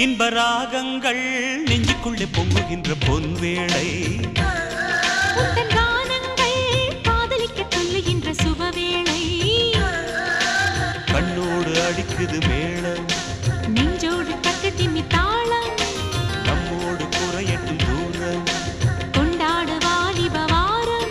இன்ப ராகங்கள் நெஞ்சுக்குள்ளே பொங்குகின்ற பொன்வேளை உந்தன் கானங்கள் காதலிக்க சொல்லுகின்ற சுபவேளை கண்ணோடு அடிக்குது மேளம் நெஞ்சோடு தட்டு திம்மி தாளம் நம்மோடு குறையட்டும் தூரம் கொண்டாடு வாலிப வாரம்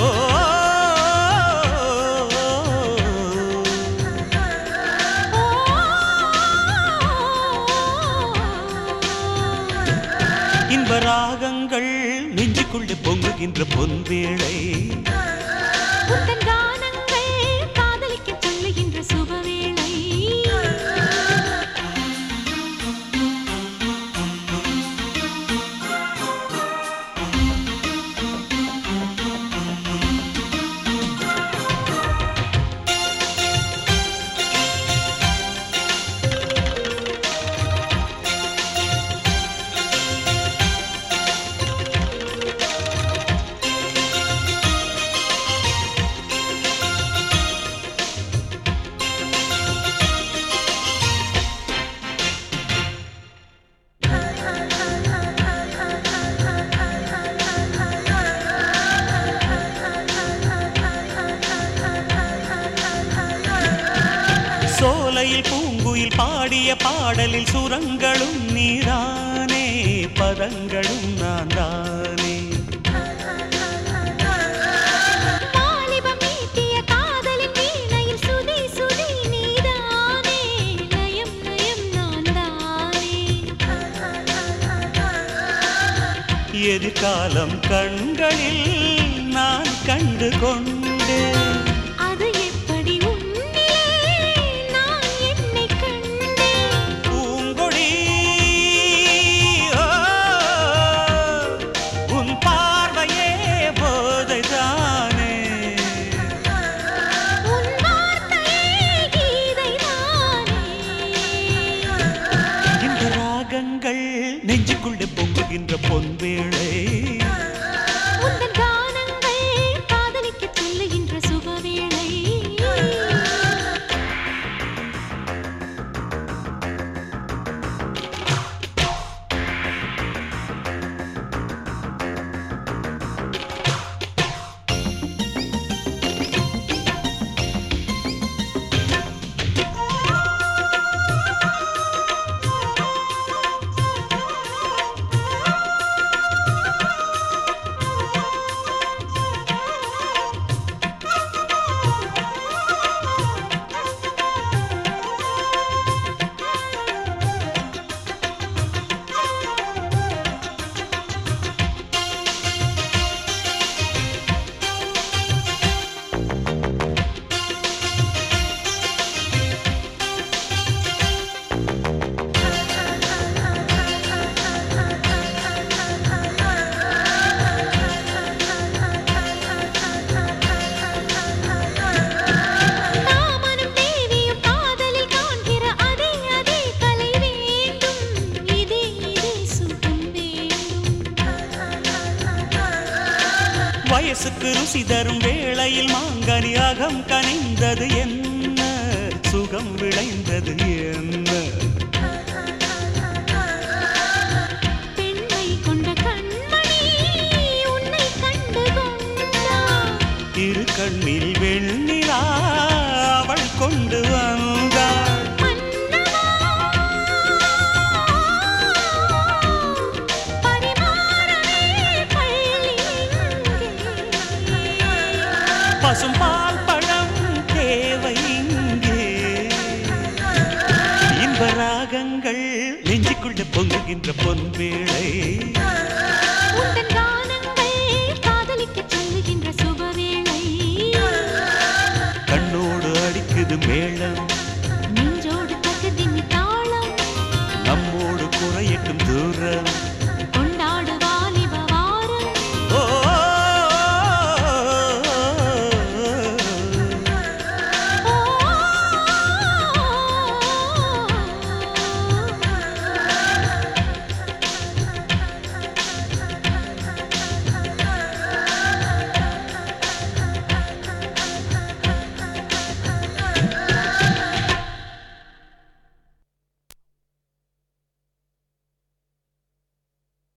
இன்ப ராகங்கள் நெஞ்சுக்குள்ளே பொங்குகின்ற பொன்வேளை உந்தன் கானங்கள் காதலிக்க சொல்லுகின்ற சுபவேளை சோலையில் பூங்குயில் பாடிய பாடலில் சுரங்களும் நீரானே பதங்களும் நான் தானே வாலிபம் மீட்டிய காதலின் வீணையில் சுதி சுதி நீதானே லயம் லயம் நான் தானே எதிர்காலம் கண்களில் நான் கண்டு கொண்டேன் அது எப்படி உன்னிலே நான் என்னை கண்டேன் பூங்கொடி உன் பார்வையே போதைதானே உன் வார்த்தையே கீதைதானே இந்த ராகங்கள் நெஞ்சுக்குள்ளே பொங்குகின்ற பொன்வேளை உந்தன் கானங்கள் காதலிக்க சொல்லுகின்ற சுபவேளை தாமனும் தேவியும் காதலில் காண்கிற அதே அதே கலை வேண்டும் இதே இதே சுகம் வேண்டும் வயசுக்கு ருசி தரும் வேளையில் மாங்கனி அகம் கனிந்தது என்ன சுகம் விளைந்தது என்ன பெண்மை கொண்ட கண்மணி உன்னை கண்டு கொண்டார் இரு கண்ணில் வெண்ணிலா அவள் கொண்டு வந்தாள் மன்னவா பரிமாறவே பள்ளி எங்கே பசும்பால் பழம் தேவை இங்கே இன்ப ராகங்கள் நெஞ்சுக்குள்ளே பொங்குகின்ற பொன்வேளை உந்தன் கானங்கள் காதலிக்க சொல்லுகின்ற சுபவேளை கண்ணோடு அடிக்குது மேளம் நெஞ்சோடு தட்டு திம்மி தாளம் நம்மோடு குறையட்டும் தூரம்